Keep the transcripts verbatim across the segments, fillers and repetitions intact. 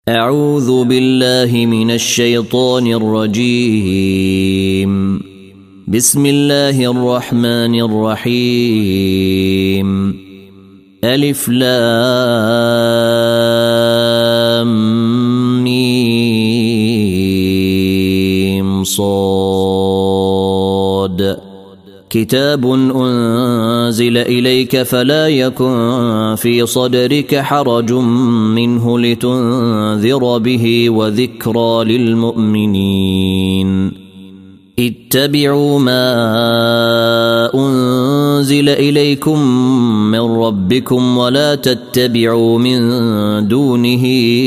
أعوذ بالله من الشيطان الرجيم. بسم الله الرحمن الرحيم. ألف لام ميم صاد. كتاب أنزل إليك فلا يكن في صدرك حرج منه لتنذر به وذكرى للمؤمنين. اتبعوا ما أنزل إليكم من ربكم ولا تتبعوا من دونه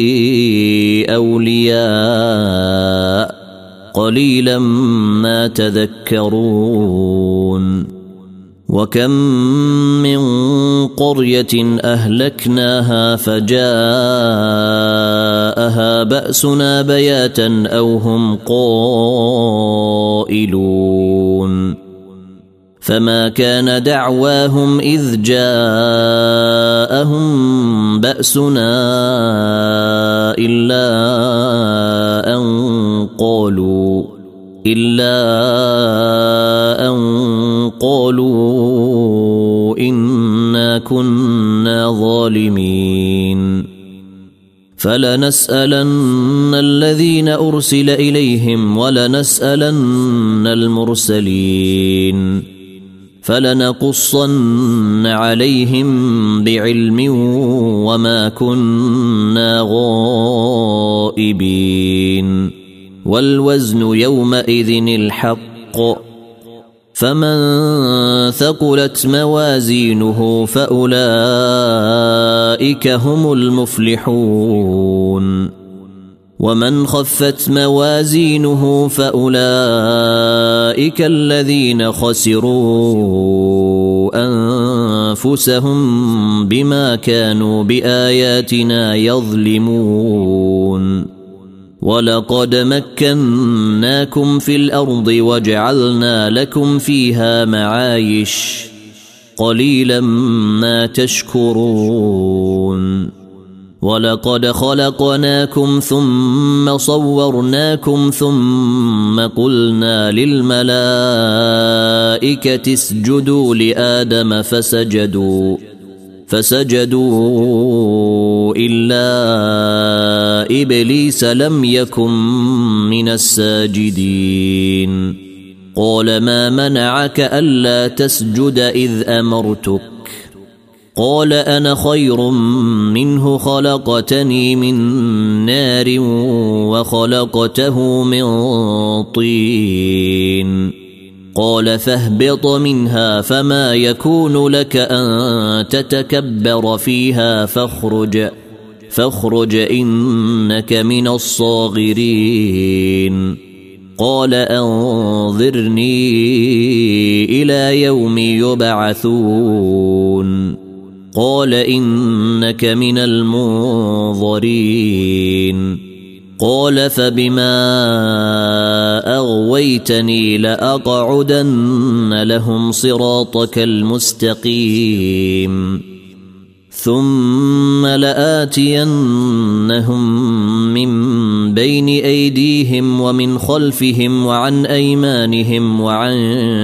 أولياء قليلا ما تذكرون. وكم من قرية أهلكناها فجاءها بأسنا بياتا أو هم قائلون. فما كان دعواهم إذ جاءهم بأسنا إلا أن قالوا إلا أن قالوا إنا كنا ظالمين. فلنسألن الذين أرسل إليهم ولنسألن المرسلين فلنقصن عليهم بعلم وما كنا غائبين. والوزن يومئذ الحق فمن ثقلت موازينه فأولئك هم المفلحون. ومن خفت موازينه فأولئك الذين خسروا أنفسهم بما كانوا بآياتنا يظلمون. ولقد مكناكم في الأرض وجعلنا لكم فيها معايش قليلا ما تشكرون. ولقد خلقناكم ثم صورناكم ثم قلنا للملائكة اسجدوا لآدم فسجدوا فسجدوا إلا إبليس لم يكن من الساجدين. قال ما منعك ألا تسجد إذ أمرتك؟ قال أنا خير منه خلقتني من نار وخلقته من طين. قال فاهبط منها فما يكون لك أن تتكبر فيها فاخرج فاخرج إنك من الصاغرين. قال أنظرني إلى يوم يبعثون. قال إنك من المنظرين. قال فبما أغويتني لأقعدن لهم صراطك المستقيم ثم لآتينهم من بين أيديهم ومن خلفهم وعن أيمانهم وعن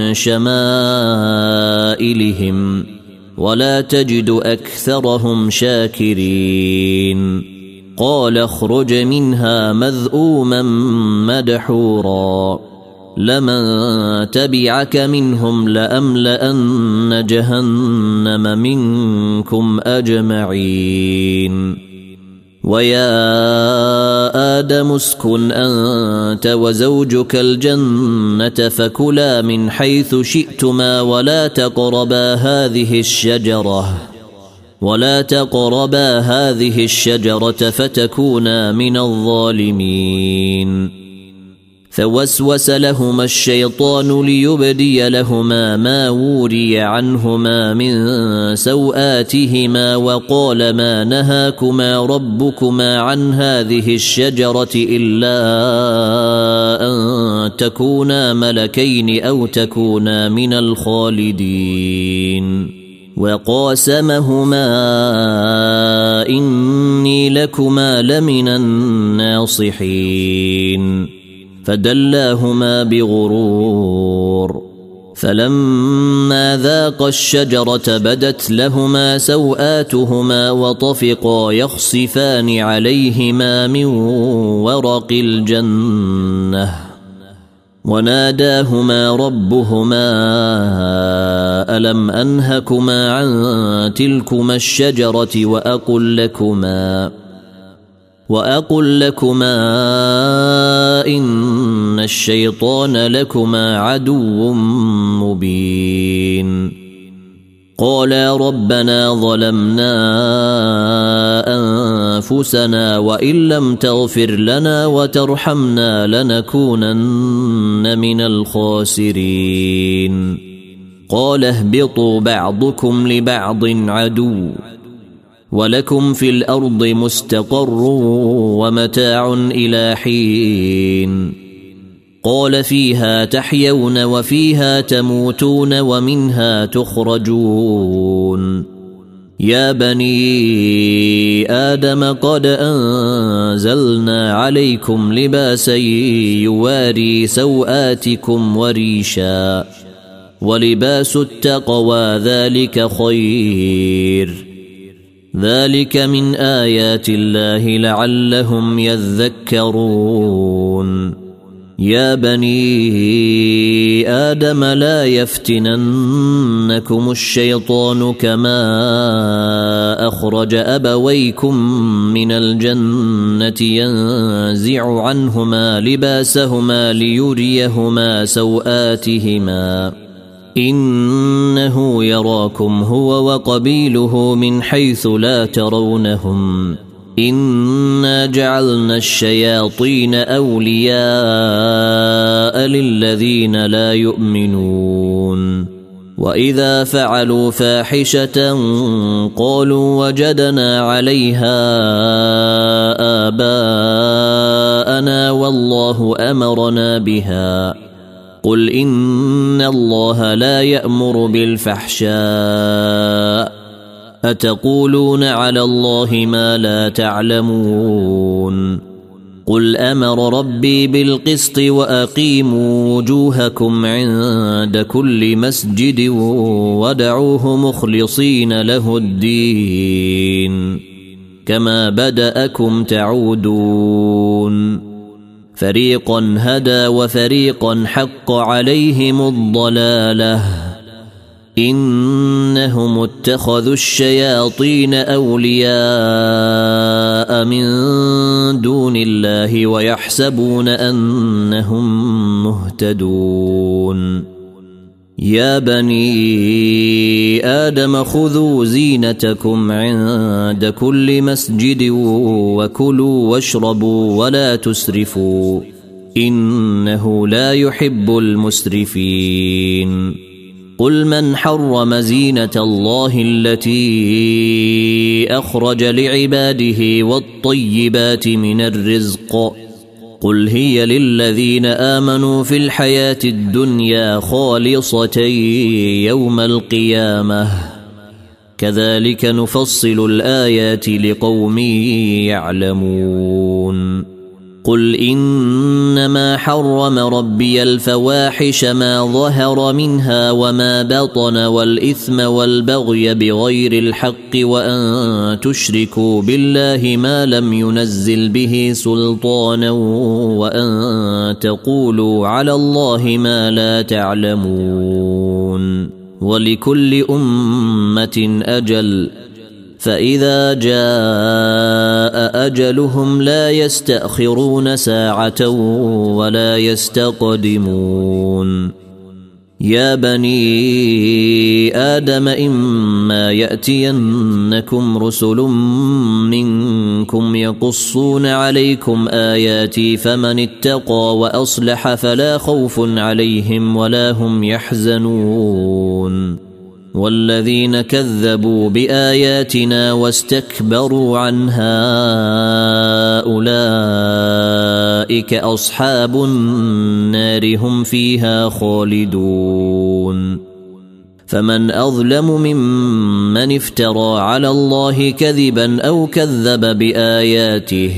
شمائلهم ولا تجد أكثرهم شاكرين. قال اخرج منها مذءوما مدحورا لمن تبعك منهم لأملأن جهنم منكم أجمعين. ويا آدم اسكن أنت وزوجك الجنة فكلا من حيث شئتما ولا تقربا هذه الشجرة ولا تقربا هذه الشجرة فتكونا من الظالمين. فوسوس لهما الشيطان ليبدي لهما ما وري عنهما من سوآتهما وقال ما نهاكما ربكما عن هذه الشجرة إلا أن تكونا ملكين أو تكونا من الخالدين. وقاسمهما إني لكما لمن الناصحين فدلاهما بغرور فلما ذاقا الشجرة بدت لهما سوآتهما وطفقا يخصفان عليهما من ورق الجنة وناداهما ربهما ألم أنهكما عن تلكما الشجرة وأقل لكما وأقل لكما إن الشيطان لكما عدو مبين قالا ربنا ظلمنا أنفسنا وإن لم تغفر لنا وترحمنا لنكونن من الخاسرين قال اهبطوا بعضكم لبعض عدو ولكم في الأرض مستقر ومتاع إلى حين قال فيها تحيون وفيها تموتون ومنها تخرجون يا بني آدم قد أنزلنا عليكم لباسا يواري سوآتكم وريشا ولباس التقوى ذلك خير ذلك من آيات الله لعلهم يذكرون يا بني آدم لا يفتننكم الشيطان كما أخرج أبويكم من الجنة ينزع عنهما لباسهما ليريهما سوآتهما إنه يراكم هو وقبيله من حيث لا ترونهم إنا جعلنا الشياطين أولياء للذين لا يؤمنون وإذا فعلوا فاحشة قالوا وجدنا عليها آباءنا والله أمرنا بها قل إن الله لا يأمر بالفحشاء أتقولون على الله ما لا تعلمون قل أمر ربي بالقسط وأقيموا وجوهكم عند كل مسجد ودعوه مخلصين له الدين كما بدأكم تعودون فريقا هدى وفريقا حق عليهم الضلالة إنهم اتخذوا الشياطين أولياء من دون الله ويحسبون أنهم مهتدون يا بني آدم خذوا زينتكم عند كل مسجد وكلوا واشربوا ولا تسرفوا إنه لا يحب المسرفين قل من حرم زينة الله التي أخرج لعباده والطيبات من الرزق قل هي للذين آمنوا في الحياة الدنيا خالصة يوم القيامة كذلك نفصل الآيات لقوم يعلمون قل إنما حرم ربي الفواحش ما ظهر منها وما بطن والإثم والبغي بغير الحق وأن تشركوا بالله ما لم ينزل به سلطانا وأن تقولوا على الله ما لا تعلمون ولكل أمة أجل فإذا جاء أجلهم لا يستأخرون ساعة ولا يستقدمون يا بني آدم إما يأتينكم رسل منكم يقصون عليكم آياتي فمن اتقى وأصلح فلا خوف عليهم ولا هم يحزنون والذين كذبوا بآياتنا واستكبروا عنها أولئك أصحاب النار هم فيها خالدون فمن أظلم ممن افترى على الله كذبا أو كذب بآياته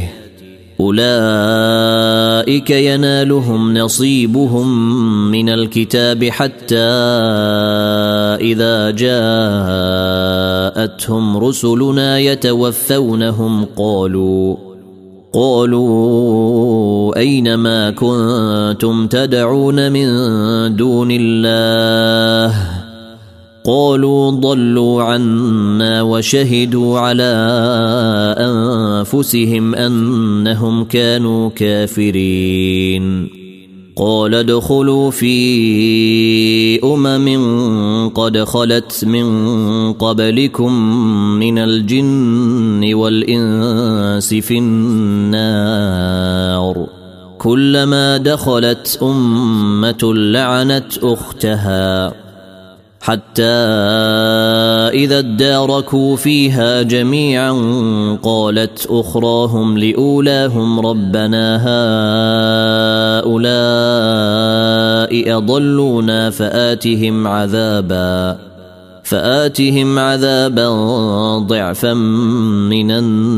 أولئك ينالهم نصيبهم من الكتاب حتى إذا جاءتهم رسلنا يتوفونهم قالوا قالوا أين ما كنتم تدعون من دون الله قالوا ضلوا عنا وشهدوا على أنفسهم أنهم كانوا كافرين قال ادخلوا في أمم قد خلت من قبلكم من الجن والإنس في النار كلما دخلت أمة لعنت أختها حتى إذا اداركوا فيها جميعا قالت أخراهم لأولاهم ربنا هؤلاء أضلونا فآتهم عذابا فآتهم عذابا ضعفا من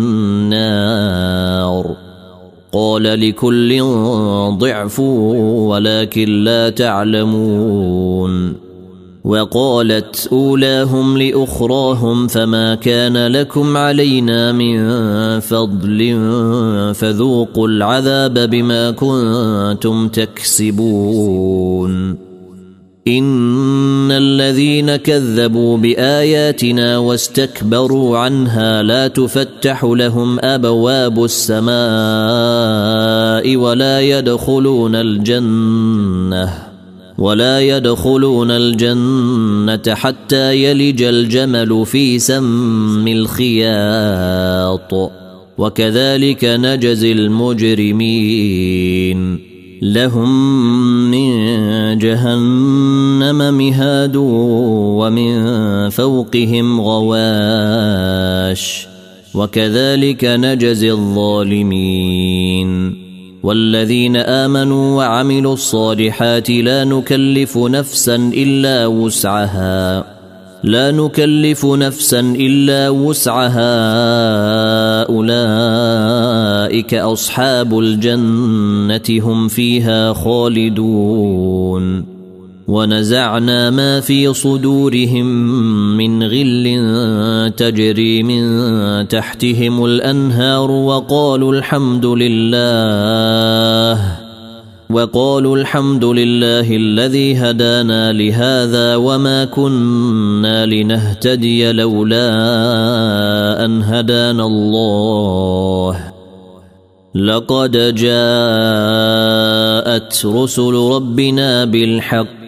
النار قال لكل ضعف ولكن لا تعلمون وقالت أولاهم لأخراهم فما كان لكم علينا من فضل فذوقوا العذاب بما كنتم تكسبون إن الذين كذبوا بآياتنا واستكبروا عنها لا تفتح لهم أبواب السماء ولا يدخلون الجنة ولا يدخلون الجنة حتى يلج الجمل في سم الخياط وكذلك نجزي المجرمين لهم من جهنم مهاد ومن فوقهم غواش وكذلك نجزي الظالمين والذين آمنوا وعملوا الصالحات لا نكلف نفسا إلا وسعها لا نكلف نفسا إلا وسعها أولئك أصحاب الجنة هم فيها خالدون ونزعنا ما في صدورهم من غل تجري من تحتهم الأنهار وقالوا الحمد لله وقالوا الحمد لله الذي هدانا لهذا وما كنا لنهتدي لولا أن هدانا الله لقد جاءت رسل ربنا بالحق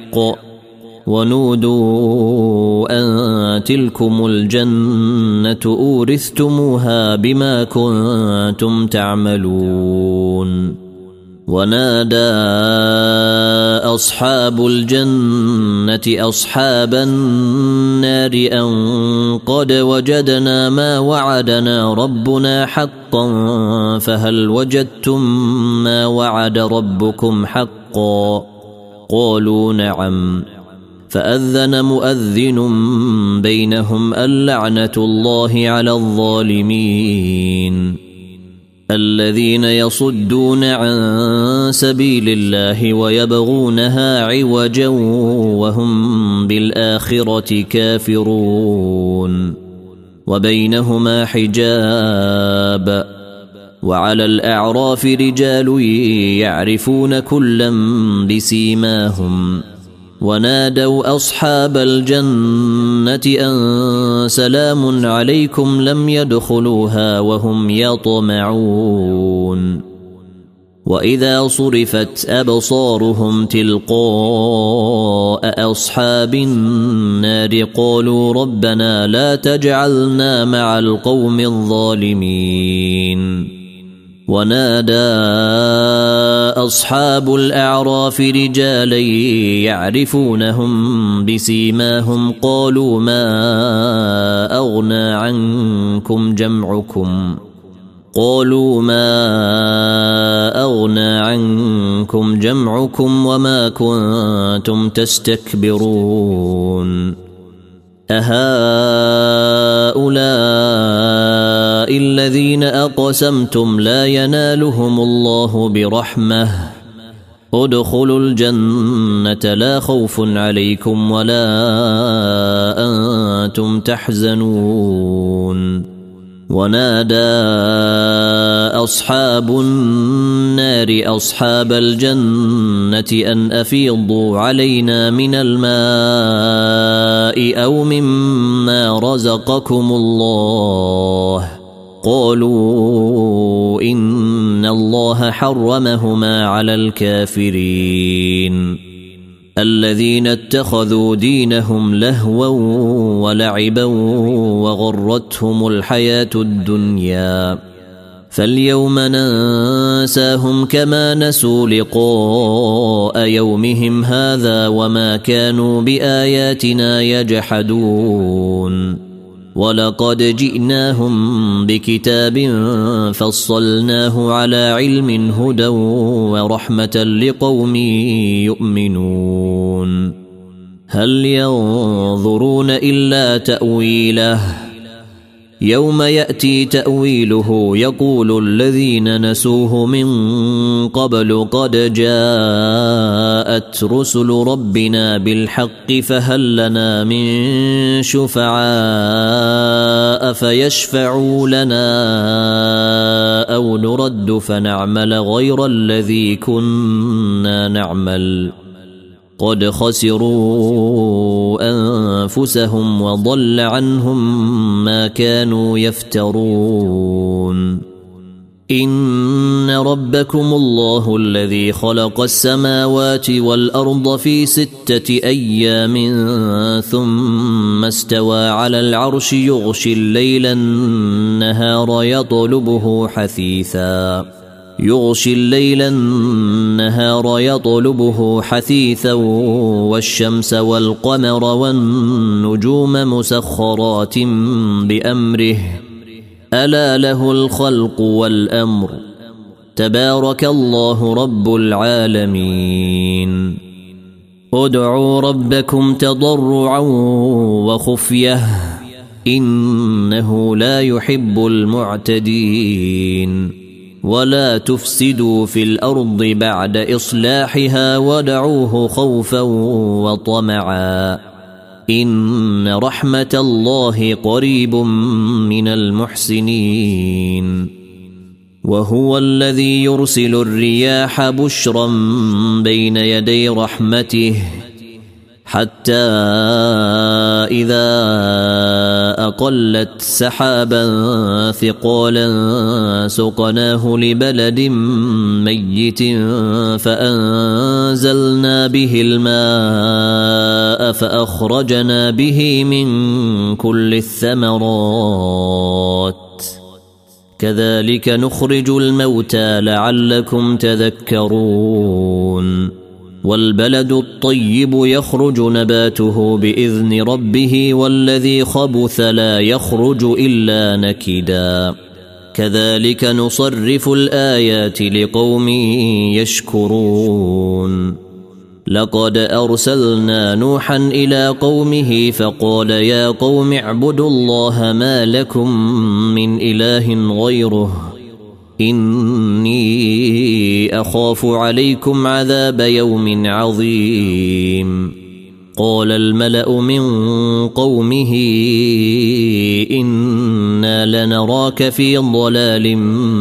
ونودوا أن تلكم الجنة أورثتموها بما كنتم تعملون ونادى أصحاب الجنة أصحاب النار أن قد وجدنا ما وعدنا ربنا حقا فهل وجدتم ما وعد ربكم حقا قالوا نعم فأذن مؤذن بينهم اللعنة الله على الظالمين الذين يصدون عن سبيل الله ويبغونها عوجا وهم بالآخرة كافرون وبينهما حجاب وعلى الأعراف رجال يعرفون كلا بسيماهم ونادوا أصحاب الجنة أن سلام عليكم لم يدخلوها وهم يطمعون وإذا صرفت أبصارهم تلقاء أصحاب النار قالوا ربنا لا تجعلنا مع القوم الظالمين ونادى أصحاب الأعراف رجالا يعرفونهم بسيماهم قالوا ما أغنى عنكم جمعكم قالوا ما أغنى عنكم جمعكم وما كنتم تستكبرون أهؤلاء الذين أقسمتم لا ينالهم الله برحمة ادخلوا الجنة لا خوف عليكم ولا أنتم تحزنون ونادى أصحاب النار أصحاب الجنة أن أفيضوا علينا من الماء أو مما رزقكم الله قالوا إن الله حرمهما على الكافرين الذين اتخذوا دينهم لهوا ولعبا وغرتهم الحياة الدنيا فاليوم ننساهم كما نسوا لقاء يومهم هذا وما كانوا بآياتنا يجحدون ولقد جئناهم بكتاب فصلناه على علم هدى ورحمة لقوم يؤمنون هل ينظرون إلا تأويله يوم يأتي تأويله يقول الذين نسوه من قبل قد جاءت رسل ربنا بالحق فهل لنا من شفعاء فيشفعوا لنا أو نرد فنعمل غير الذي كنا نعمل قد خسروا أنفسهم وضل عنهم ما كانوا يفترون إن ربكم الله الذي خلق السماوات والأرض في ستة أيام ثم استوى على العرش يغشي الليل النهار يطلبه حثيثا يغشي الليل النهار يطلبه حثيثا والشمس والقمر والنجوم مسخرات بأمره ألا له الخلق والأمر تبارك الله رب العالمين ادعوا ربكم تضرعا وخفية إنه لا يحب المعتدين ولا تفسدوا في الأرض بعد إصلاحها ودعوه خوفا وطمعا إن رحمة الله قريب من المحسنين وهو الذي يرسل الرياح بشرا بين يدي رحمته حتى إذا أقلت سحابا ثقالا سقناه لبلد ميت فأنزلنا به الماء فأخرجنا به من كل الثمرات كذلك نخرج الموتى لعلكم تذكرون والبلد الطيب يخرج نباته بإذن ربه والذي خبث لا يخرج إلا نكدا كذلك نصرف الآيات لقوم يشكرون لقد أرسلنا نوحا إلى قومه فقال يا قوم اعبدوا الله ما لكم من إله غيره إني أخاف عليكم عذاب يوم عظيم قال الملأ من قومه إنا لنراك في ضلال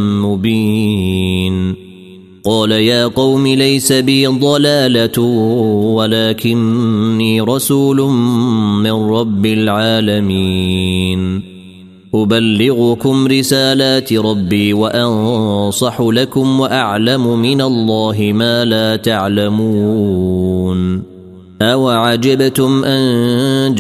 مبين قال يا قوم ليس بي ضلالة ولكني رسول من رب العالمين أبلغكم رسالات ربي وأنصح لكم وأعلم من الله ما لا تعلمون أوعجبتم أن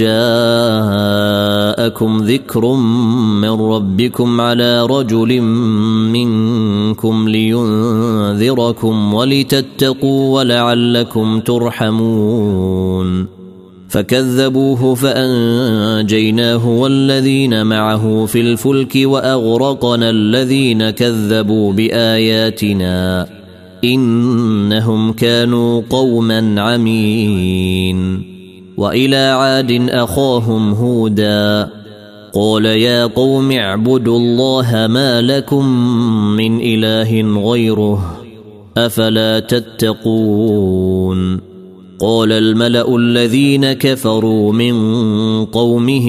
جاءكم ذكر من ربكم على رجل منكم لينذركم ولتتقوا ولعلكم ترحمون فكذبوه فأنجيناه والذين معه في الفلك وأغرقنا الذين كذبوا بآياتنا إنهم كانوا قوما عمين وإلى عاد أخاهم هودا قال يا قوم اعبدوا الله ما لكم من إله غيره أفلا تتقون قال الملأ الذين كفروا من قومه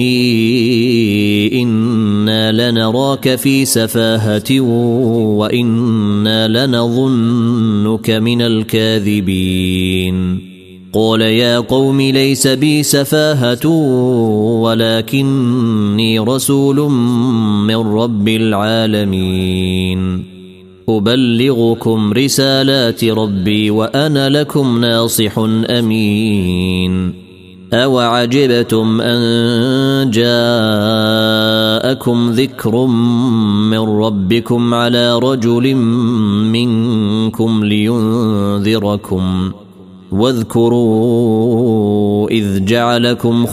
إنا لنراك في سفاهة وإنا لنظنك من الكاذبين قال يا قوم ليس بي سفاهة ولكني رسول من رب العالمين أبلغكم رسالات ربي وأنا لكم ناصح أمين أوعجبتم أن جاءكم ذكر من ربكم على رجل منكم لينذركم واذكروا إذ جعلكم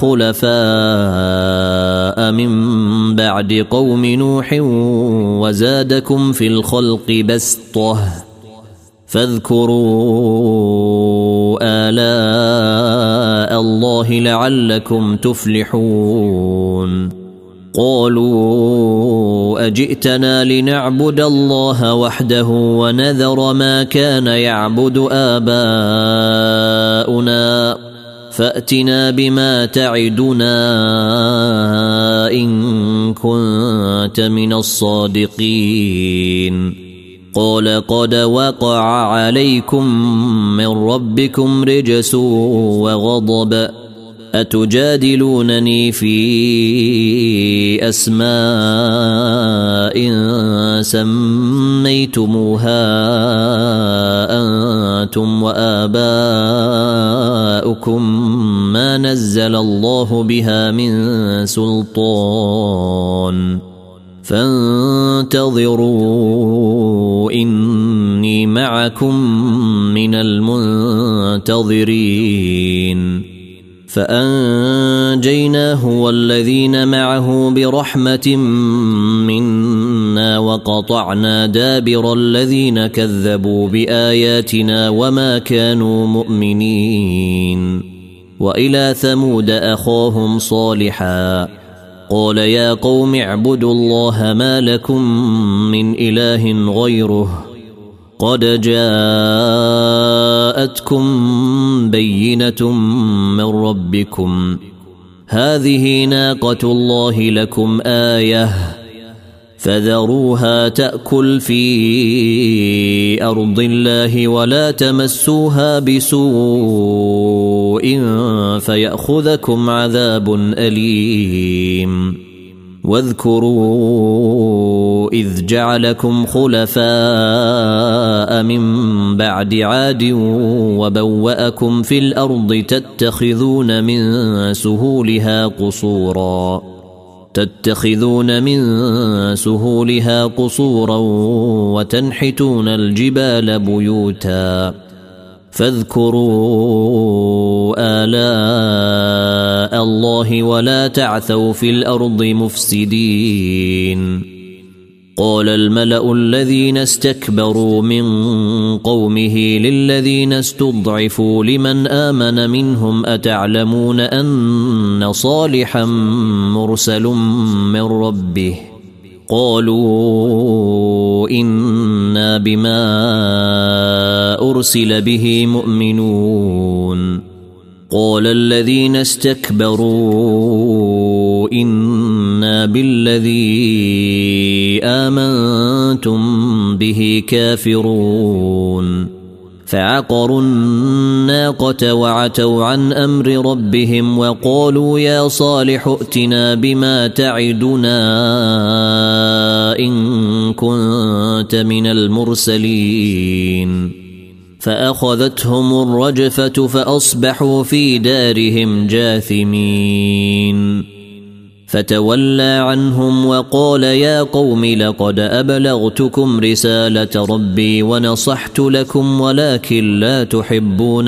خلفاء من بعد قوم نوح وزادكم في الخلق بسطة فاذكروا آلاء الله لعلكم تفلحون قالوا أجئتنا لنعبد الله وحده ونذر ما كان يعبد آباؤنا فأتنا بما تعدنا إن كنت من الصادقين قال قد وقع عليكم من ربكم رجس وغضب أتجادلونني في أسماء سميتموها أنتم وآباؤكم ما نزل الله بها من سلطان فانتظروا إني معكم من المنتظرين فأنجيناه والذين معه برحمة منا وقطعنا دابر الذين كذبوا بآياتنا وما كانوا مؤمنين وإلى ثمود أخاهم صالحا قال يا قوم اعبدوا الله ما لكم من إله غيره قد جاءتكم بينة من ربكم هذه ناقة الله لكم آية فذروها تأكل في أرض الله ولا تمسوها بسوء فيأخذكم عذاب أليم واذكروا إذ جعلكم خلفاء من بعد عاد وبوأكم في الأرض تتخذون من سهولها قصورا تتخذون من سهولها قصورا وتنحتون الجبال بيوتا فاذكروا آلاء الله ولا تعثوا في الأرض مفسدين قال الملأ الذين استكبروا من قومه للذين استضعفوا لمن آمن منهم أتعلمون أن صالحا مرسل من ربه قالوا إنا بما أرسل به مؤمنون قال الذين استكبروا إنا بالذي آمنتم به كافرون فعقروا الناقة وعتوا عن أمر ربهم وقالوا يا صالح ائتنا بما تعدنا إن كنت من المرسلين فأخذتهم الرجفة فأصبحوا في دارهم جاثمين فتولى عنهم وقال يا قوم لقد أبلغتكم رسالة ربي ونصحت لكم ولكن لا تحبون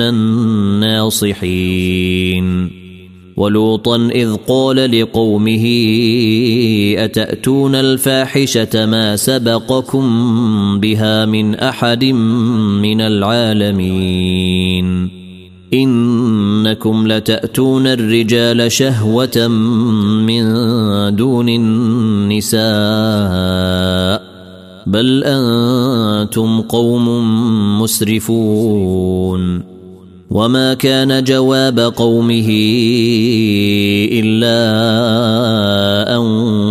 الناصحين ولوطا إذ قال لقومه أتأتون الفاحشة ما سبقكم بها من أحد من العالمين إنكم لتأتون الرجال شهوة من دون النساء بل أنتم قوم مسرفون. وما كان جواب قومه إلا أن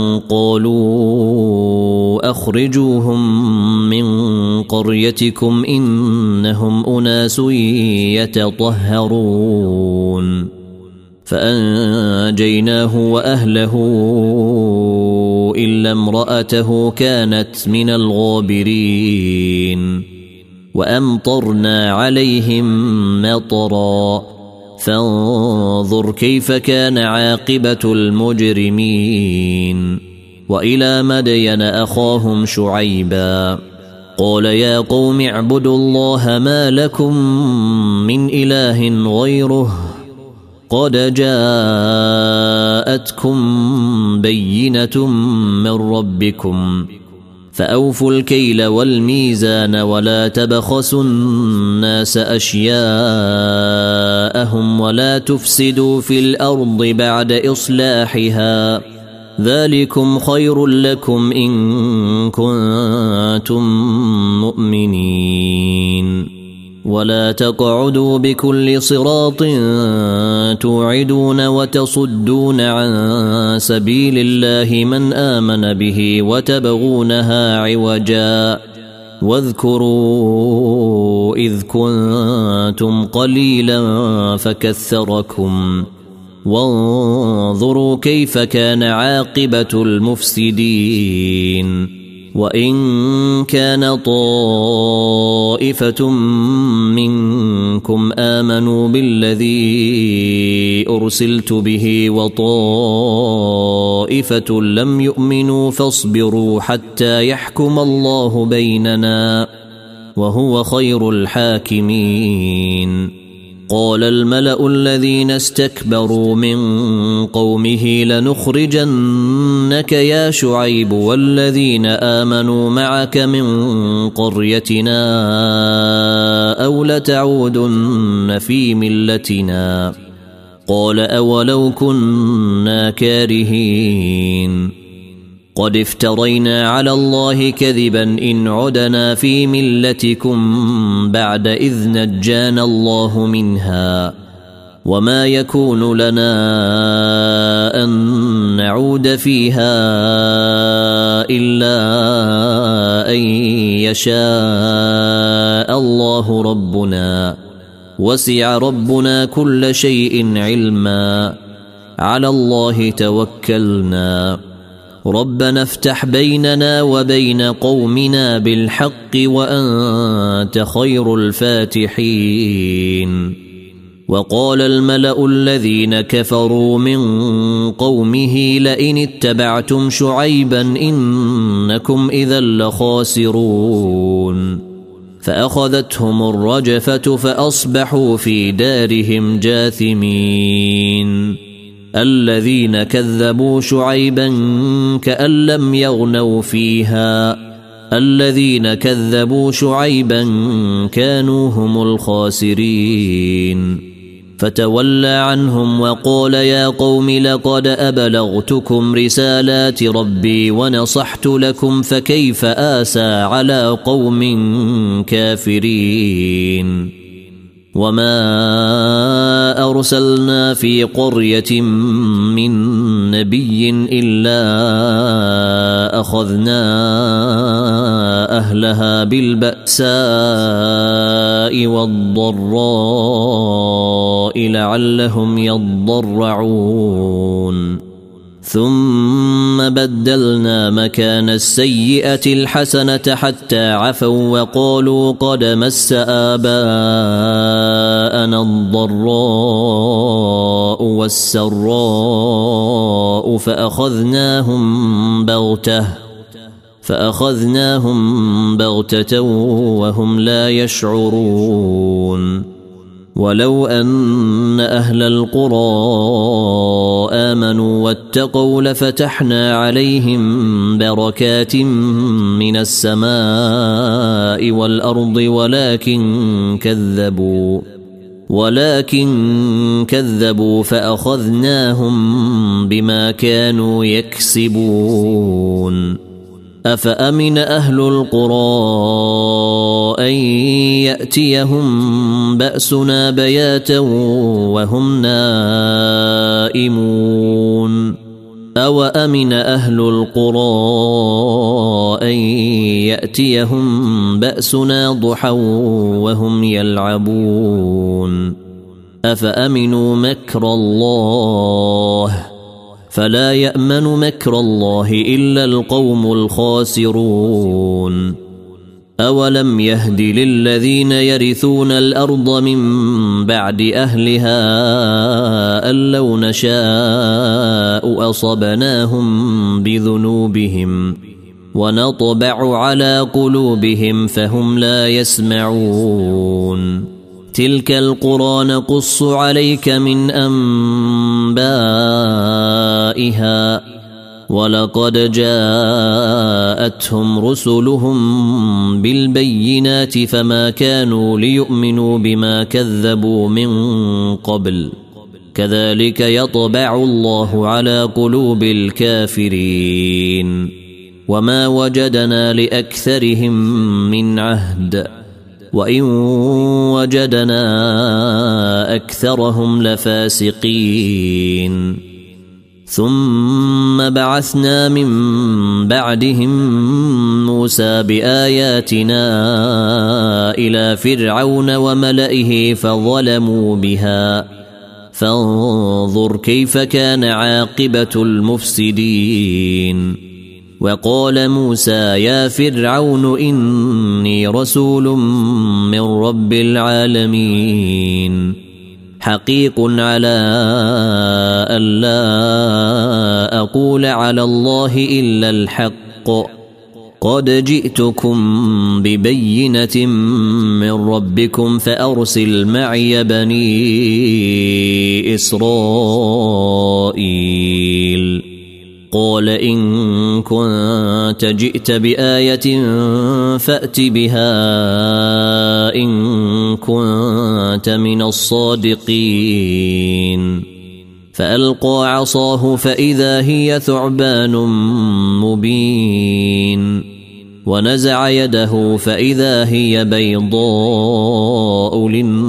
قالوا أخرجوهم من قريتكم إنهم أناس يتطهرون. فأنجيناه وأهله إلا امرأته كانت من الغابرين. وأمطرنا عليهم مطرا فانظر كيف كان عاقبة المجرمين. وإلى مدين أخاهم شعيبا قال يا قوم اعبدوا الله ما لكم من إله غيره قد جاءتكم بينة من ربكم فأوفوا الكيل والميزان ولا تبخسوا الناس أشياءهم ولا تفسدوا في الأرض بعد إصلاحها ذلكم خير لكم إن كنتم مؤمنين. ولا تقعدوا بكل صراط توعدون وتصدون عن سبيل الله من آمن به وتبغونها عوجا واذكروا إذ كنتم قليلا فكثركم وانظروا كيف كان عاقبة المفسدين. وإن كان طائفة منكم آمنوا بالذي أرسلت به وطائفة لم يؤمنوا فاصبروا حتى يحكم الله بيننا وهو خير الحاكمين. قال الملأ الذين استكبروا من قومه لنخرجنك يا شعيب والذين آمنوا معك من قريتنا أو لتعودن في ملتنا قال أولو كنا كارهين قد افترينا على الله كذبا إن عدنا في ملتكم بعد إذ نجانا الله منها وما يكون لنا أن نعود فيها إلا أن يشاء الله ربنا وسع ربنا كل شيء علما على الله توكلنا ربنا افتح بيننا وبين قومنا بالحق وأنت خير الفاتحين. وقال الملأ الذين كفروا من قومه لئن اتبعتم شعيبا إنكم إذا لخاسرون. فأخذتهم الرجفة فأصبحوا في دارهم جاثمين. الذين كذبوا شعيبا كأن لم يغنوا فيها الذين كذبوا شعيبا كانوا هم الخاسرين. فتولى عنهم وقال يا قوم لقد أبلغتكم رسالات ربي ونصحت لكم فكيف آسى على قوم كافرين. وما أرسلنا في قرية من نبي إلا أخذنا أهلها بالبأساء والضراء لعلهم يضرعون ثم بدلنا مكان السيئة الحسنة حتى عفوا وقالوا قد مس آباءنا الضراء والسراء فأخذناهم بغتة فأخذناهم بغتة وهم لا يشعرون. ولو أن أهل القرى آمنوا واتقوا لفتحنا عليهم بركات من السماء والأرض ولكن كذبوا ولكن كذبوا فأخذناهم بما كانوا يكسبون. أفأمن أهل القرى أن يأتيهم بأسنا بياتا وهم نائمون أو أمن أهل القرى أن يأتيهم بأسنا ضحى وهم يلعبون أفأمنوا مكر الله فلا يأمن مكر الله إلا القوم الخاسرون. أولم يهد للذين يرثون الأرض من بعد أهلها أن لو نشاء أصبناهم بذنوبهم ونطبع على قلوبهم فهم لا يسمعون. تلك القرى نقص عليك من أنبائها ولقد جاءتهم رسلهم بالبينات فما كانوا ليؤمنوا بما كذبوا من قبل كذلك يطبع الله على قلوب الكافرين. وما وجدنا لأكثرهم من عهد وإن وجدنا أكثرهم لفاسقين. ثم بعثنا من بعدهم موسى بآياتنا إلى فرعون وملئه فظلموا بها فانظر كيف كان عاقبة المفسدين. وقال موسى يا فرعون إني رسول من رب العالمين حقيق على ألا أقول على الله إلا الحق قد جئتكم ببينة من ربكم فأرسل معي بني إسرائيل. قال إن كنت جئت بآية فأت بها إن كنت من الصادقين. فألقى عصاه فإذا هي ثعبان مبين ونزع يده فإذا هي بيضاء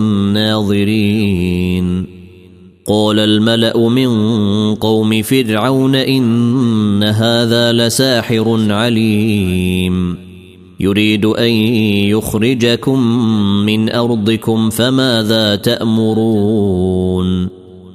للناظرين. قال الملأ من قوم فرعون إن هذا لساحر عليم يريد أن يخرجكم من أرضكم فماذا تأمرون.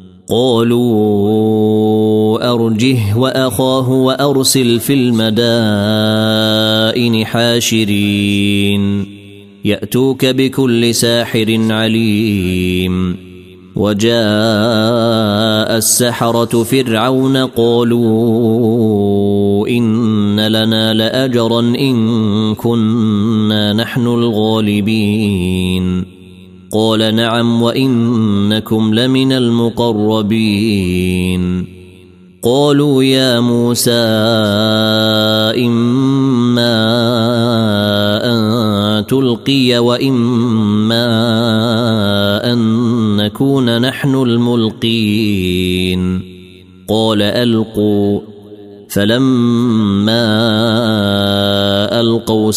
قالوا أرجه وأخاه وأرسل في المدائن حاشرين يأتوك بكل ساحر عليم. وجاء السحرة فرعون قالوا إن لنا لأجرا إن كنا نحن الغالبين. قال نعم وإنكم لمن المقربين. قالوا يا موسى إما أن تلقي وإما أن نكون نحن الملقين. قال ألقوا. فلما ألقوا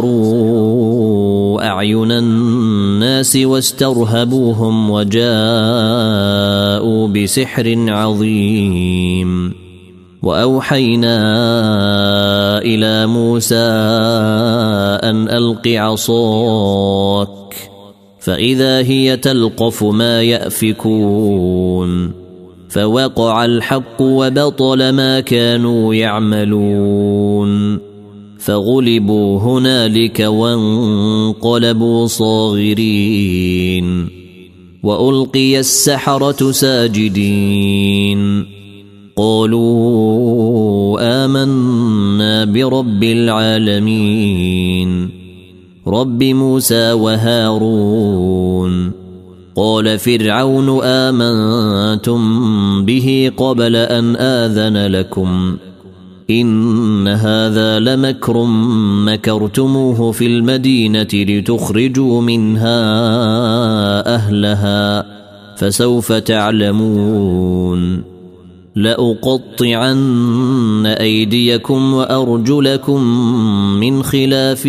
سحروا أعين الناس واسترهبوهم وجاءوا بسحر عظيم. وأوحينا إلى موسى أن ألق عصاك فإذا هي تلقف ما يأفكون. فوقع الحق وبطل ما كانوا يعملون فغلبوا هنالك وانقلبوا صاغرين. وألقي السحرة ساجدين قالوا آمنا برب العالمين رب موسى وهارون. قال فرعون آمنتم به قبل أن آذن لكم إن هذا لمكر مكرتموه في المدينة لتخرجوا منها أهلها فسوف تعلمون لأقطعن أيديكم وأرجلكم من خلاف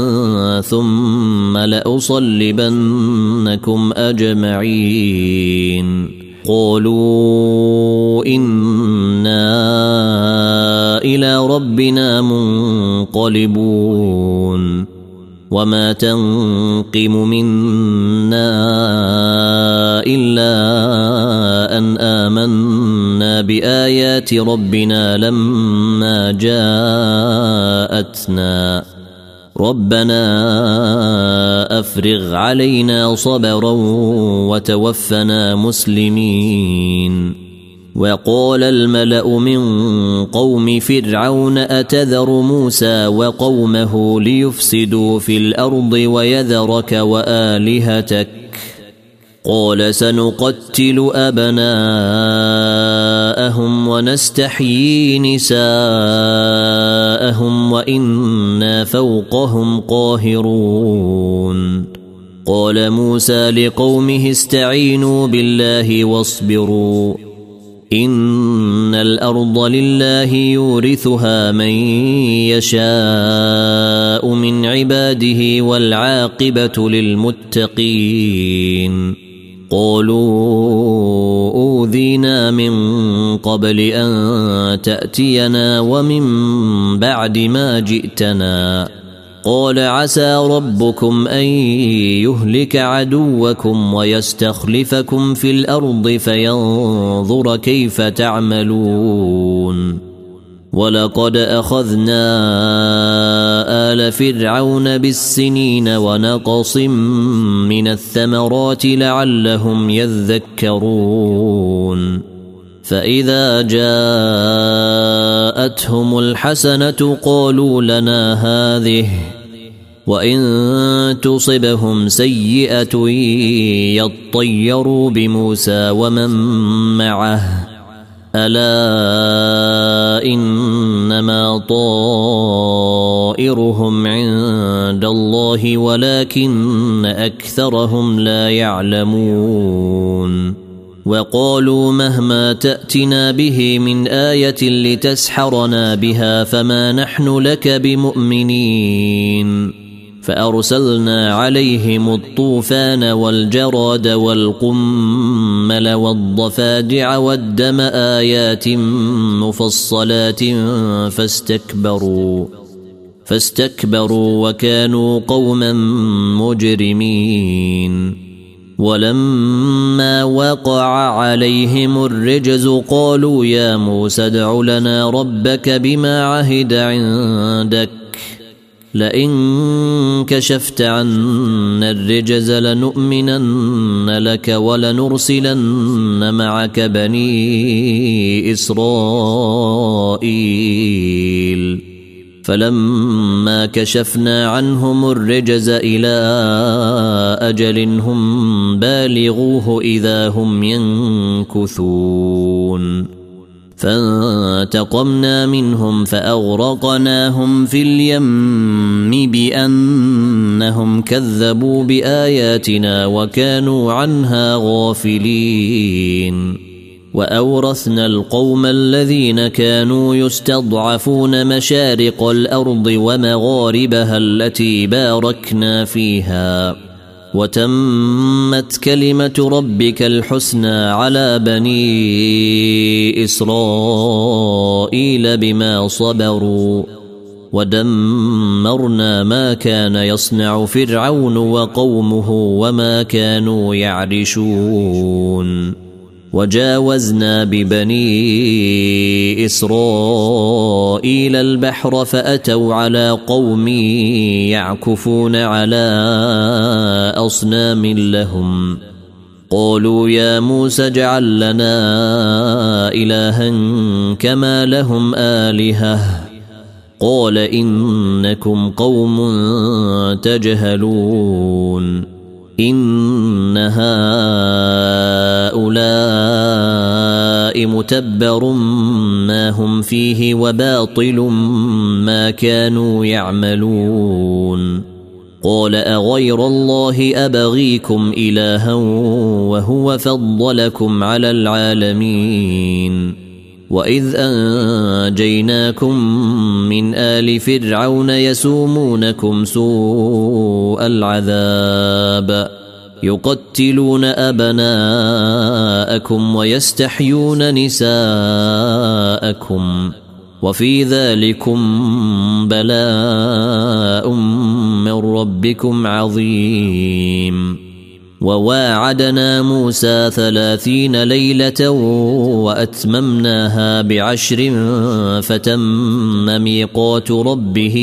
ثم لأصلبنكم أجمعين قالوا إنا إلى ربنا منقلبون وما تنقم منا إلا أن آمنا بآيات ربنا لما جاءتنا ربنا أفرغ علينا صبرا وتوفنا مسلمين وقال الملأ من قوم فرعون أتذر موسى وقومه ليفسدوا في الأرض ويذرك وآلهتك قال سنقتل أبناءهم ونستحيي نساءهم وإنا فوقهم قاهرون قال موسى لقومه استعينوا بالله واصبروا إن الأرض لله يورثها من يشاء من عباده والعاقبة للمتقين قالوا أوذينا من قبل أن تأتينا ومن بعد ما جئتنا قال عسى ربكم أن يهلك عدوكم ويستخلفكم في الأرض فينظر كيف تعملون ولقد أخذنا آل فرعون بالسنين ونقص من الثمرات لعلهم يذكرون فإذا جاءتهم الحسنة قالوا لنا هذه وإن تصبهم سيئة يطيروا بموسى ومن معه ألا إنما طائرهم عند الله ولكن أكثرهم لا يعلمون وقالوا مهما تأتنا به من آية لتسحرنا بها فما نحن لك بمؤمنين فأرسلنا عليهم الطوفان والجراد والقمل والضفادع والدم آيات مفصلات فاستكبروا فاستكبروا وكانوا قوما مجرمين ولما وقع عليهم الرجز قالوا يا موسى ادع لنا ربك بما عهد عندك لئن كشفت عنا الرجز لنؤمنن لك ولنرسلن معك بني إسرائيل فلما كشفنا عنهم الرجز إلى أجل هم بالغوه إذا هم ينكثون فانتقمنا منهم فأغرقناهم في اليم بأنهم كذبوا بآياتنا وكانوا عنها غافلين وأورثنا القوم الذين كانوا يستضعفون مشارق الأرض ومغاربها التي باركنا فيها وتمت كلمة ربك الحسنى على بني إسرائيل بما صبروا ودمرنا ما كان يصنع فرعون وقومه وما كانوا يعرشون وجاوزنا ببني إسرائيل البحر فأتوا على قوم يعكفون على أصنام لهم قالوا يا موسى اجعل لنا إلها كما لهم آلهة قال إنكم قوم تجهلون إن هؤلاء الماء متبر ما هم فيه وباطل ما كانوا يعملون قال أغير الله أبغيكم إلها وهو فضلكم على العالمين وإذ أنجيناكم من آل فرعون يسومونكم سوء العذاب يقتلون أبناءكم ويستحيون نساءكم وفي ذلكم بلاء من ربكم عظيم وواعدنا موسى ثلاثين ليلة وأتممناها بعشر فتم ميقات ربه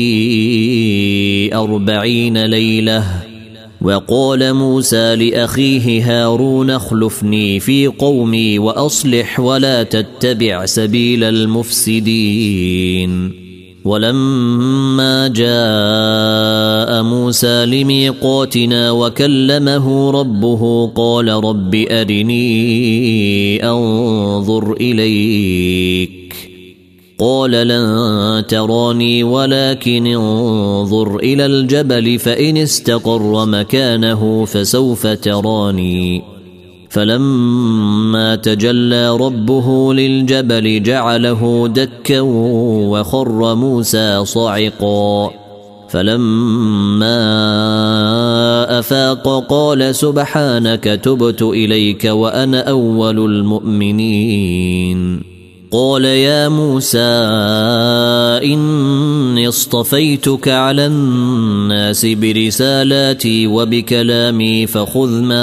أربعين ليلة وقال موسى لأخيه هارون اخلفني في قومي وأصلح ولا تتبع سبيل المفسدين ولما جاء موسى لميقاتنا وكلمه ربه قال رب أرني أنظر إليك قال لن تراني ولكن انظر إلى الجبل فإن استقر مكانه فسوف تراني فلما تجلى ربه للجبل جعله دكا وخر موسى صعقا فلما أفاق قال سبحانك تبت إليك وأنا أول المؤمنين قال يا موسى إني اصطفيتك على الناس برسالاتي وبكلامي فخذ ما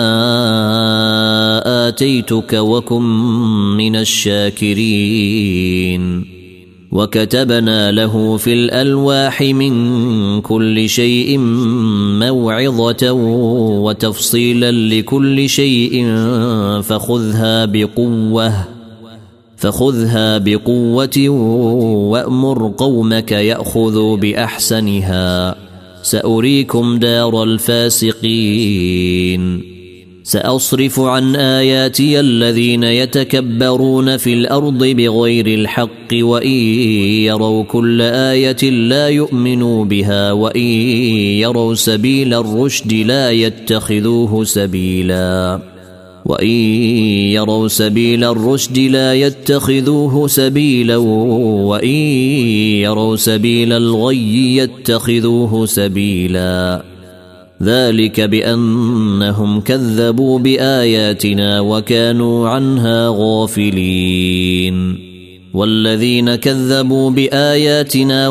آتيتك وكن من الشاكرين وكتبنا له في الألواح من كل شيء موعظة وتفصيلا لكل شيء فخذها بقوة فخذها بقوة وأمر قومك يأخذوا بأحسنها سأريكم دار الفاسقين سأصرف عن آياتي الذين يتكبرون في الأرض بغير الحق وإن يروا كل آية لا يؤمنوا بها وإن يروا سبيل الرشد لا يتخذوه سبيلا وإن يروا سبيل الرشد لا يتخذوه سبيلا وإن يروا سبيل الغي يتخذوه سبيلا ذلك بأنهم كذبوا بآياتنا وكانوا عنها غافلين والذين كذبوا بآياتنا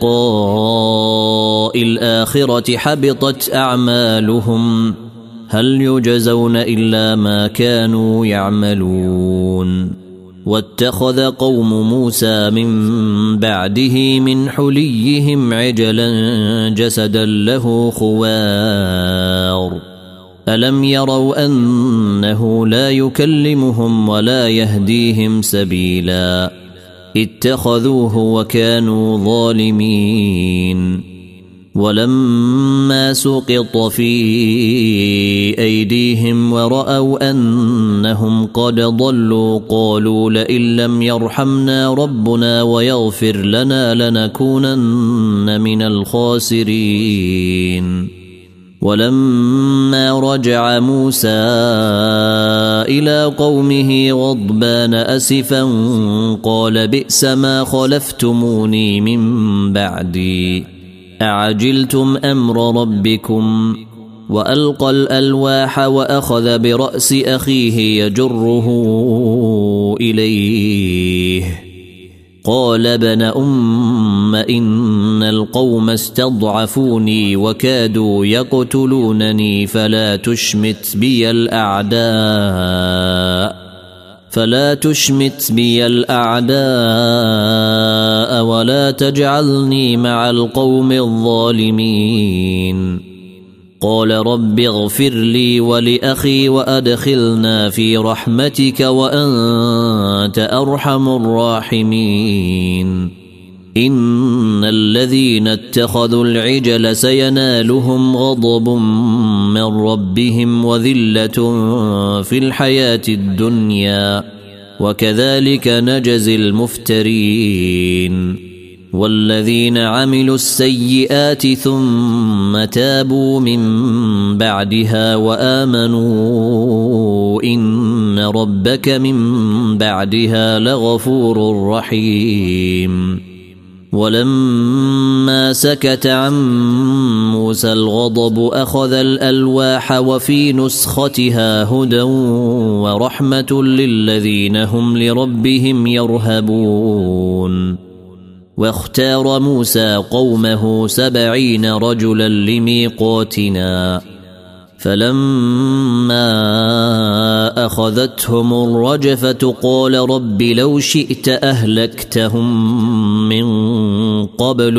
ولقاء الآخرة حبطت أعمالهم هل يجزون إلا ما كانوا يعملون واتخذ قوم موسى من بعده من حليهم عجلا جسدا له خوار ألم يروا أنه لا يكلمهم ولا يهديهم سبيلا اتخذوه وكانوا ظالمين ولما سقط في أيديهم ورأوا أنهم قد ضلوا قالوا لئن لم يرحمنا ربنا ويغفر لنا لنكونن من الخاسرين ولما رجع موسى إلى قومه غضبان أسفا قال بئس ما خلفتموني من بعدي أعجلتم أمر ربكم وألقى الألواح وأخذ برأس أخيه يجره إليه قال ابن أم إن القوم استضعفوني وكادوا يقتلونني فلا تشمت بي الأعداء فلا تشمت بي الأعداء ولا تجعلني مع القوم الظالمين قال رب اغفر لي ولأخي وأدخلنا في رحمتك وأنت أرحم الراحمين إن الذين اتخذوا العجل سينالهم غضب من ربهم وذلة في الحياة الدنيا وكذلك نجزي المفترين. والذين عملوا السيئات ثم تابوا من بعدها وآمنوا إن ربك من بعدها لغفور رحيم. ولما سكت عن موسى الغضب أخذ الألواح وفي نسختها هدى ورحمة للذين هم لربهم يرهبون. واختار موسى قومه سبعين رجلا لميقاتنا فلما أخذتهم الرجفة قال رب لو شئت أهلكتهم من قبل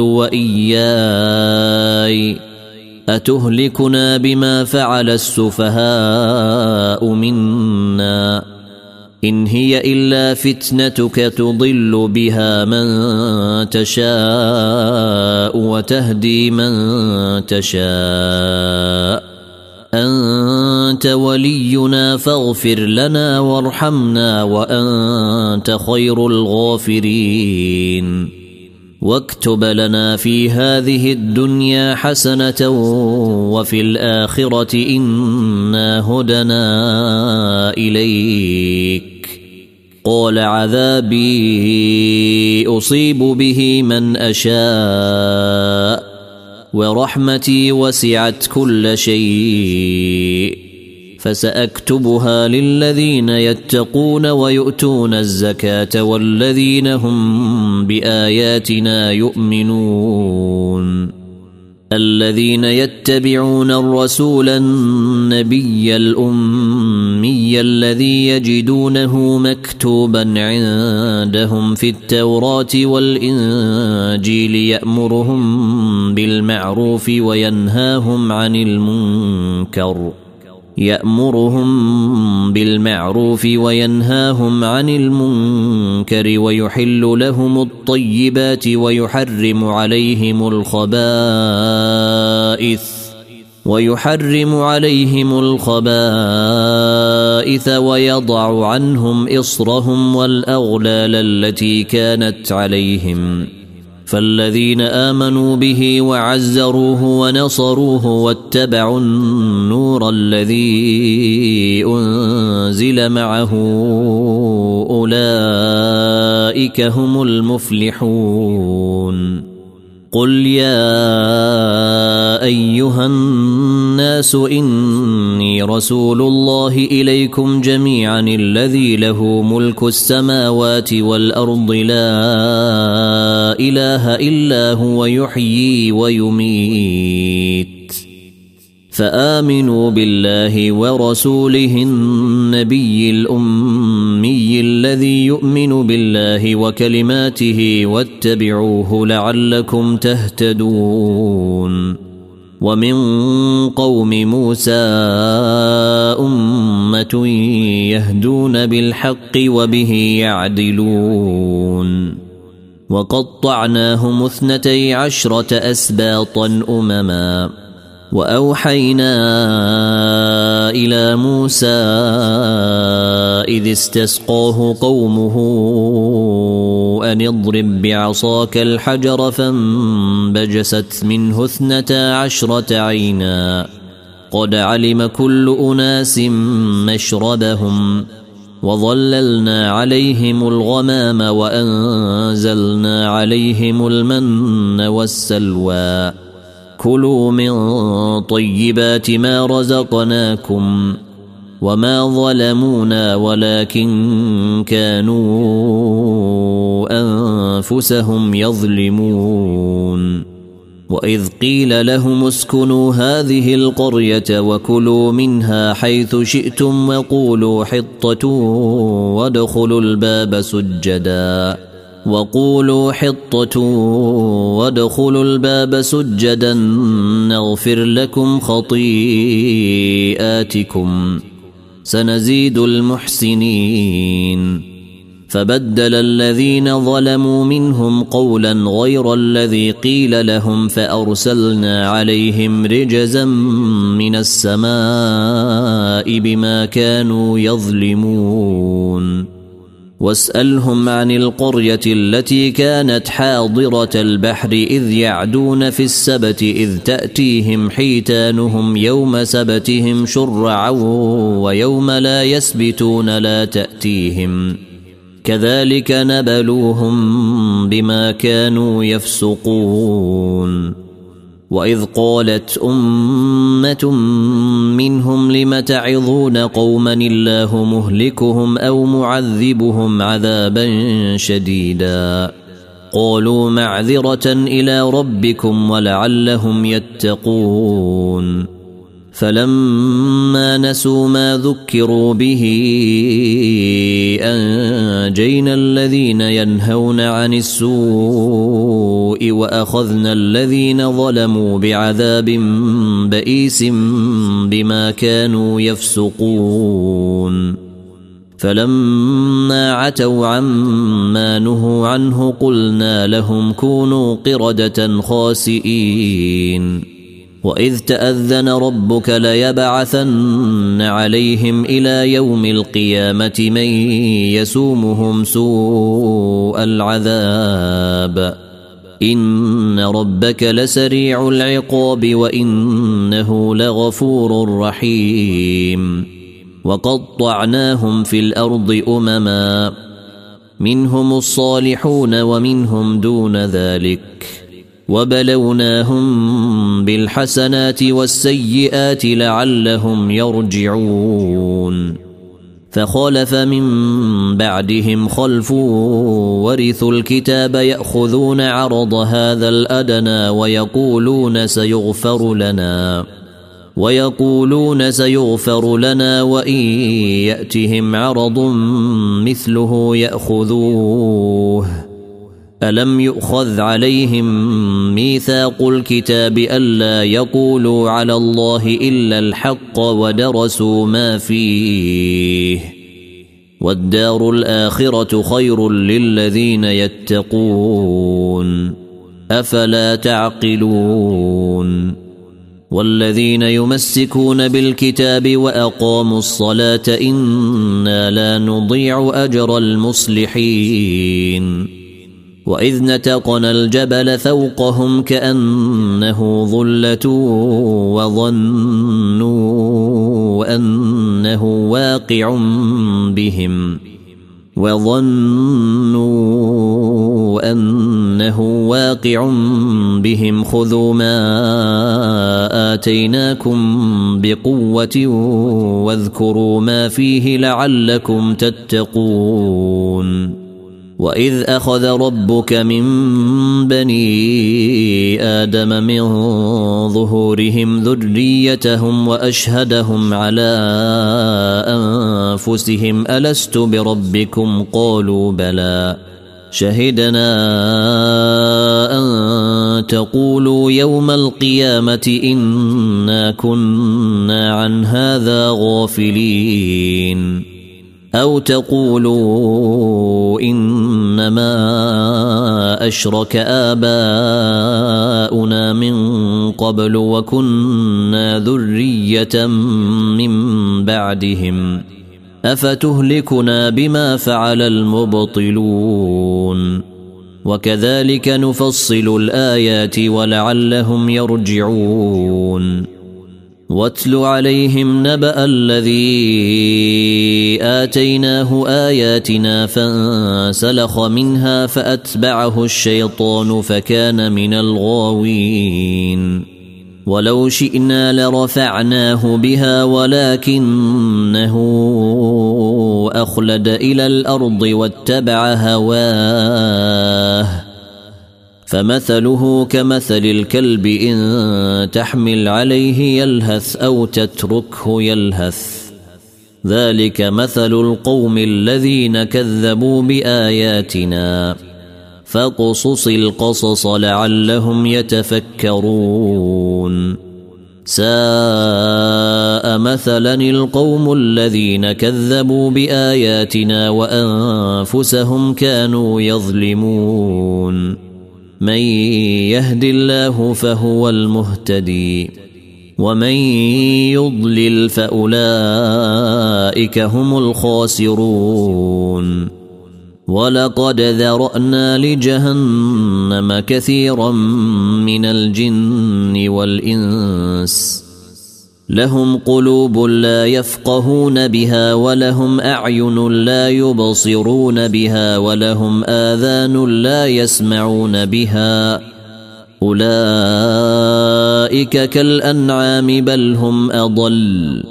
وإياي أتهلكنا بما فعل السفهاء منا إن هي إلا فتنتك تضل بها من تشاء وتهدي من تشاء أنت ولينا فاغفر لنا وارحمنا وأنت خير الغافرين. واكتب لنا في هذه الدنيا حسنة وفي الآخرة إنا هدنا إليك. قال عذابي أصيب به من أشاء ورحمتي وسعت كل شيء فسأكتبها للذين يتقون ويؤتون الزكاة والذين هم بآياتنا يؤمنون. الذين يتبعون الرسول النبي الأمي الذي يجدونه مكتوبا عندهم في التوراة والإنجيل يأمرهم بالمعروف وينهاهم عن المنكر يأمرهم بالمعروف وينهاهم عن المنكر ويحل لهم الطيبات ويحرم عليهم الخبائث ويحرم عليهم الخبائث ويضع عنهم إصرهم والأغلال التي كانت عليهم. فالذين آمنوا به وعزروه ونصروه واتبعوا النور الذي أنزل معه أولئك هم المفلحون. قل يا أيها الناس إني رسول الله إليكم جميعا الذي له ملك السماوات والأرض لا إله إلا هو يحيي ويميت فآمنوا بالله ورسوله النبي الأمي الذي يؤمن بالله وكلماته واتبعوه لعلكم تهتدون. ومن قوم موسى أمة يهدون بالحق وبه يعدلون. وقطعناهم اثنتي عشرة أسباطا أمما وأوحينا إلى موسى إذ استسقاه قومه أن اضرب بعصاك الحجر فانبجست منه اثنتا عشرة عينا قد علم كل أناس مشربهم وظللنا عليهم الغمام وأنزلنا عليهم المن والسلوى كلوا من طيبات ما رزقناكم وما ظلمونا ولكن كانوا أنفسهم يظلمون. وإذ قيل لهم اسكنوا هذه القرية وكلوا منها حيث شئتم وقولوا حطة وادخلوا الباب سجدا وقولوا حطة وادخلوا الباب سجدا نغفر لكم خطيئاتكم سنزيد المحسنين. فبدل الذين ظلموا منهم قولا غير الذي قيل لهم فأرسلنا عليهم رجزا من السماء بما كانوا يظلمون. واسألهم عن القرية التي كانت حاضرة البحر إذ يعدون في السبت إذ تأتيهم حيتانهم يوم سبتهم شرعا ويوم لا يسبتون لا تأتيهم كذلك نبلوهم بما كانوا يفسقون وإذ قالت أمة منهم لم تعظون قوما الله مهلكهم أو معذبهم عذابا شديدا قالوا معذرة إلى ربكم ولعلهم يتقون فلما نسوا ما ذكروا به أنجينا الذين ينهون عن السوء وأخذنا الذين ظلموا بعذاب بئيس بما كانوا يفسقون فلما عتوا عما نهوا عنه قلنا لهم كونوا قردة خاسئين وإذ تأذن ربك ليبعثن عليهم إلى يوم القيامة من يسومهم سوء العذاب إن ربك لسريع العقاب وإنه لغفور رحيم وقطعناهم في الأرض أمما منهم الصالحون ومنهم دون ذلك وبلوناهم بالحسنات والسيئات لعلهم يرجعون فخلف من بعدهم خلف ورثوا الكتاب يأخذون عرض هذا الأدنى ويقولون سيغفر لنا ويقولون سيغفر لنا وإن يأتهم عرض مثله يأخذوه ألم يؤخذ عليهم ميثاق الكتاب ألا يقولوا على الله إلا الحق ودرسوا ما فيه والدار الآخرة خير للذين يتقون أفلا تعقلون والذين يمسكون بالكتاب وأقاموا الصلاة إنا لا نضيع أجر المصلحين وإذ نتقنا الجبل فوقهم كأنه ظلة وظنوا أنه واقع بهم وظنوا أنه واقع بهم خذوا ما آتيناكم بقوة واذكروا ما فيه لعلكم تتقون وإذ أخذ ربك من بني آدم من ظهورهم ذريتهم وأشهدهم على أنفسهم ألست بربكم قالوا بلى شهدنا أن تقولوا يوم القيامة إنا كنا عن هذا غافلين أو تقولوا إنما أشرك آباؤنا من قبل وكنا ذرية من بعدهم أفتهلكنا بما فعل المبطلون وكذلك نفصل الآيات ولعلهم يرجعون واتل عليهم نبأ الذي آتيناه آياتنا فانسلخ منها فأتبعه الشيطان فكان من الغاوين ولو شئنا لرفعناه بها ولكنه أخلد إلى الأرض واتبع هواه فمثله كمثل الكلب إن تحمل عليه يلهث أو تتركه يلهث ذلك مثل القوم الذين كذبوا بآياتنا فاقصص القصص لعلهم يتفكرون ساء مثلا القوم الذين كذبوا بآياتنا وأنفسهم كانوا يظلمون من يهد الله فهو المهتدي ومن يضلل فأولئك هم الخاسرون ولقد ذرأنا لجهنم كثيرا من الجن والإنس لهم قلوب لا يفقهون بها ولهم أعين لا يبصرون بها ولهم آذان لا يسمعون بها أولئك كالأنعام بل هم أضل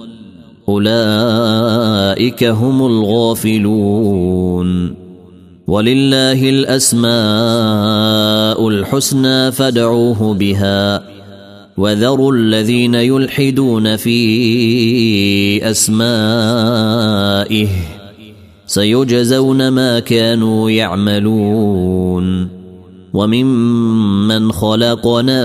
أولئك هم الغافلون ولله الأسماء الحسنى فادعوه بها وذروا الذين يلحدون في أسمائه سيجزون ما كانوا يعملون وممن خلقنا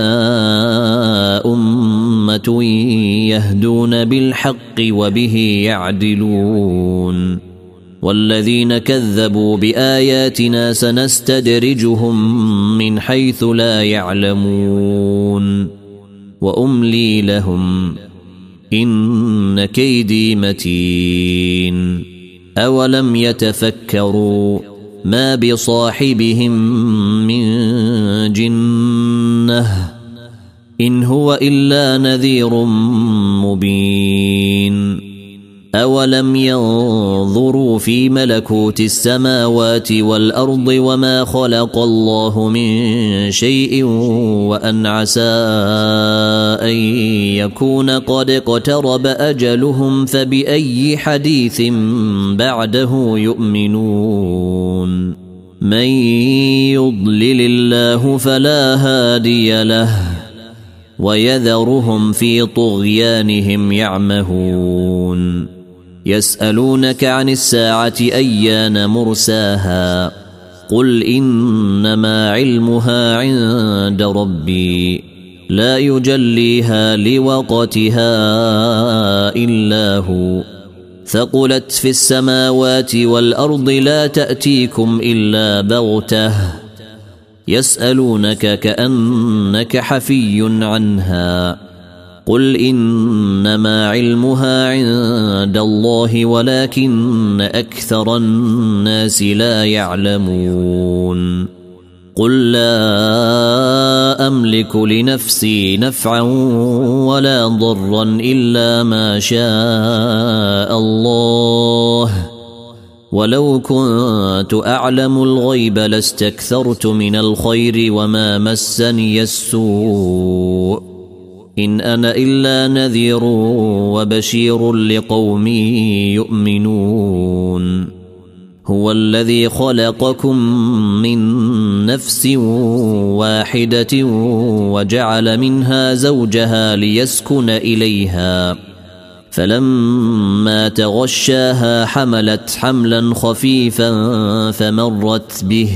أمة يهدون بالحق وبه يعدلون والذين كذبوا بآياتنا سنستدرجهم من حيث لا يعلمون وأملي لهم إن كيدي متين أولم يتفكروا ما بصاحبهم من جنة إن هو إلا نذير مبين أولم ينظروا في ملكوت السماوات والأرض وما خلق الله من شيء وأن عسى أن يكون قد اقترب أجلهم فبأي حديث بعده يؤمنون من يضلل الله فلا هادي له ويذرهم في طغيانهم يعمهون يسألونك عن الساعة أيان مرساها قل إنما علمها عند ربي لا يجليها لوقتها إلا هو ثقلت في السماوات والأرض لا تأتيكم إلا بغتة يسألونك كأنك حفي عنها قل إنما علمها عند الله ولكن أكثر الناس لا يعلمون قل لا أملك لنفسي نفعا ولا ضرا إلا ما شاء الله ولو كنت أعلم الغيب لاستكثرت من الخير وما مسني السوء إن أنا إلا نذير وبشير لقوم يؤمنون هو الذي خلقكم من نفس واحدة وجعل منها زوجها ليسكن إليها فلما تغشاها حملت حملا خفيفا فمرت به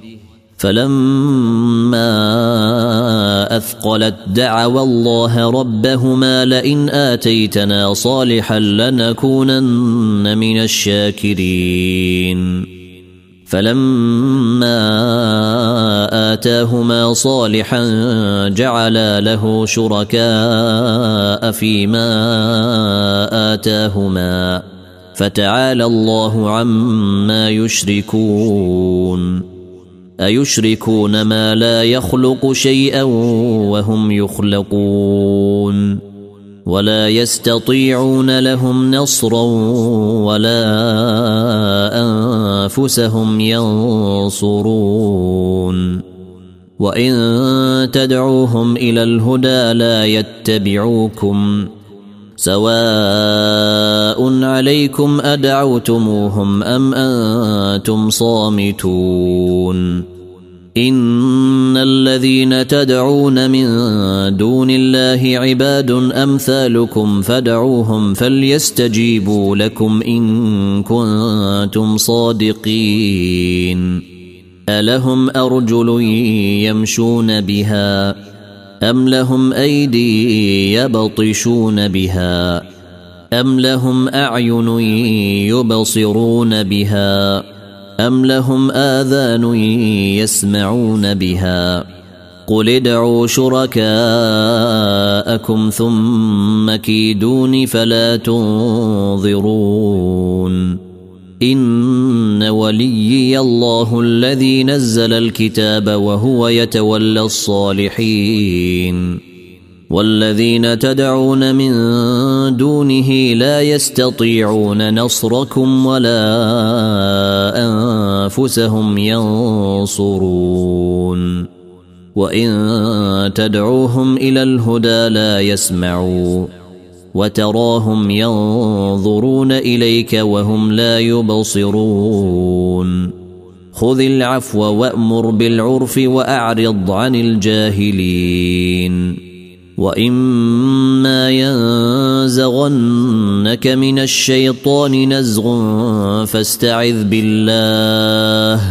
فلما أثقلت دعوا الله ربهما لئن آتيتنا صالحا لنكونن من الشاكرين فلما آتاهما صالحا جعلا له شركاء فيما آتاهما فتعالى الله عما يشركون أيشركون ما لا يخلق شيئا وهم يخلقون ولا يستطيعون لهم نصرا ولا أنفسهم ينصرون وإن تدعوهم إلى الهدى لا يتبعوكم سواء عليكم أدعوتموهم أم أنتم صامتون إن الذين تدعون من دون الله عباد أمثالكم فادعوهم فليستجيبوا لكم إن كنتم صادقين ألهم أرجل يمشون بها أم لهم أيدي يبطشون بها أم لهم أعين يبصرون بها أم لهم آذان يسمعون بها قل ادعوا شركاءكم ثم كيدون فلا تنظرون إن وليي الله الذي نزل الكتاب وهو يتولى الصالحين والذين تدعون من دونه لا يستطيعون نصركم ولا أنفسهم ينصرون وإن تدعوهم إلى الهدى لا يسمعوا وتراهم ينظرون إليك وهم لا يبصرون خذ العفو وأمر بالعرف وأعرض عن الجاهلين وإما ينزغنك من الشيطان نزغ فاستعذ بالله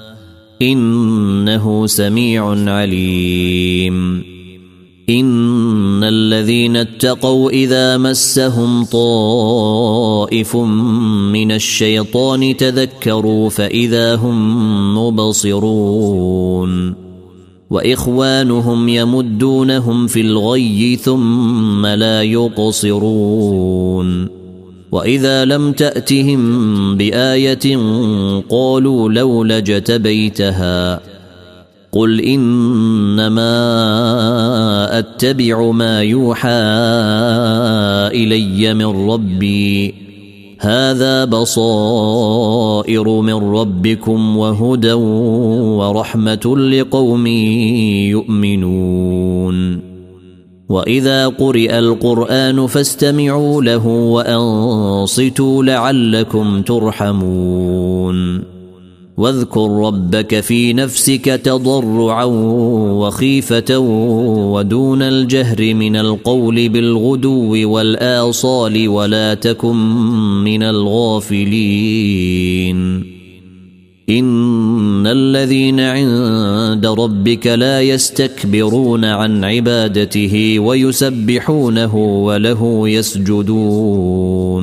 إنه سميع عليم إن الذين اتقوا إذا مسهم طائف من الشيطان تذكروا فإذا هم مبصرون وإخوانهم يمدونهم في الغي ثم لا يقصرون وإذا لم تأتهم بآية قالوا لولا اجتبيتها قل إنما أتبع ما يوحى إلي من ربي هذا بصائر من ربكم وهدى ورحمة لقوم يؤمنون وإذا قرئ القرآن فاستمعوا له وأنصتوا لعلكم ترحمون واذكر ربك في نفسك تضرعا وخيفة ودون الجهر من القول بالغدو والآصال ولا تكن من الغافلين إن الذين عند ربك لا يستكبرون عن عبادته ويسبحونه وله يسجدون